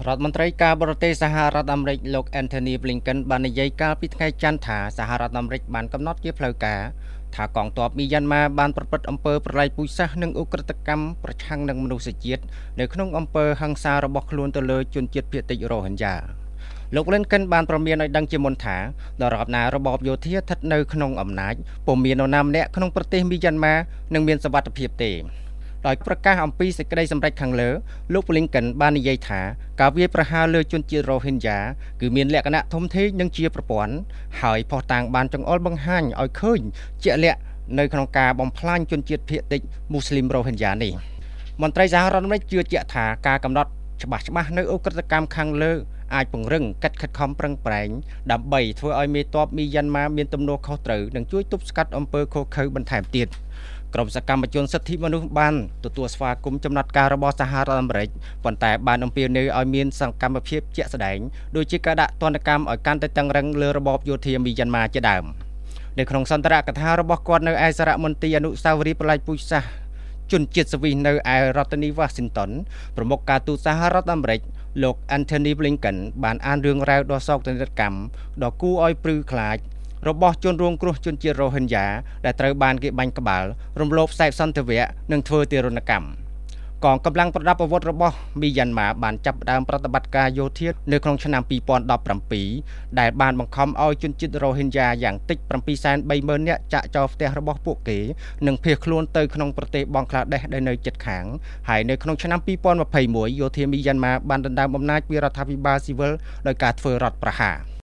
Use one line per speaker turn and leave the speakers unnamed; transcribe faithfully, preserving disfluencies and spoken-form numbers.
រដ្ឋមន្ត្រីការបរទេសសហរដ្ឋអាមេរិកលោក Anthony Blinken បាននិយាយកាលពីថ្ងៃច័ន្ទថាសហរដ្ឋអាមេរិកបានកំណត់ជាផ្លូវការថាកងទ័ពមីយ៉ាន់ម៉ាបានប្រព្រឹត្តអំពើប្រល័យពូជសាសន៍និងឧក្រិដ្ឋកម្មប្រឆាំងនឹងមនុស្សជាតិនៅក្នុងអំពើហិង្សារបស់ខ្លួនទៅលើជនជាតិភាគតិចរ៉ូហិញ៉ាលោក Blinken បានប្រមានឲ្យដឹងជាមុនថាដរាបណារបបយោធាស្ថិតនៅក្នុងអំណាចពុំមាននរណាម្នាក់ក្នុងប្រទេសមីយ៉ាន់ម៉ានឹងមានសុវត្ថិភាពទេដោយប្រកាសអំពីសេចក្តីសម្រេចខាងលើលោក Blinken បាននិយាយថាការវាយប្រហារលើជនជាតិរ៉ូហិញ៉ាគឺមានលក្ខណៈធំធេងនិងជាប្រព័ន្ធហើយផុសតាងបានចង្អុលបង្ហាញឲ្យឃើញជាក់លាក់នៅក្នុងការបំផ្លាញជនជាតិភាគតិចមូស្លីមរ៉ូហិញ៉ានេះមន្ត្រីសហរដ្ឋអាមេរិកជឿជាក់ថាការកំណត់ច្បាស់ច្បាស់នៅឧក្រិដ្ឋកម្មខាងលើអាចពង្រឹងកិច្ចខិតខំប្រឹងប្រែងដើម្បីធ្វើឲ្យមេទ័ពមីយ៉ាន់ម៉ាមានទំនួលខុសត្រូវនិងជួយទប់ស្កាត់អំពើឃោរឃៅបន្ថែមទៀតក្រុមសកម្មជនសិទ្ធិមនុស្សបានទទួលស្វាគមន៍ចំណាត់ការរបស់សហរដ្ឋអាមេរិកប៉ុន្តែបានអំពាវនាវឲ្យមានសកម្មភាពជាក់ស្ដែងដូចជាការដាក់ទណ្ឌកម្មឲ្យកាន់តែតឹងរ៉ឹងលើរបបយោធាមីយ៉ាន់ម៉ាជាដើមនៅក្នុងសន្ទរកថារបស់គាត់នៅឯសារមន្ទីរអនុស្សាវរីយ៍ប្រល័យពូជសាសន៍ជនជាតិស្វីសនៅឯរដ្ឋធានី Washington ប្រមុខការទូតសហរដ្ឋអាមេរិកលោក Anthony Blinken បានអានរឿងរ៉ាវដ៏សោកនាដកម្មដ៏គួរឲ្យព្រឺខ្លាចរបស់ជនរងគ្រោះជនជាតិរ៉ូហិញ៉ាដែលត្រូវបានគេបាញ់ក្បាលរំលោភខ្សែសន្តិវៈនិងធ្វើទារុណកម្មកងកម្លាំងប្រដាប់អាវុធរបស់មីយ៉ាន់ម៉ាបានចាប់ផ្ដើមប្រតិបត្តិការយោធានៅក្នុងឆ្នាំពីរពាន់ដប់ប្រាំពីរដែលបានបង្ខំឲ្យជនជាតិរ៉ូហិញ៉ាយ៉ាងតិចប្រាំពីរសែនបីម៉ឺននាក់ចាក់ចោលផ្ទះរបស់ពួកគេនិងភៀសខ្លួនទៅក្នុងប្រទេសបង់ក្លាដេសដែលនៅជិតខាងហើយនៅក្នុងឆ្នាំពីរពាន់ម្ភៃមួយយោធាមីយ៉ាន់ម៉ាបានដណ្ដើមអំណាចពីរដ្ឋាភិបាលស៊ីវិលដោយការធ្វើរដ្ឋប្រហារ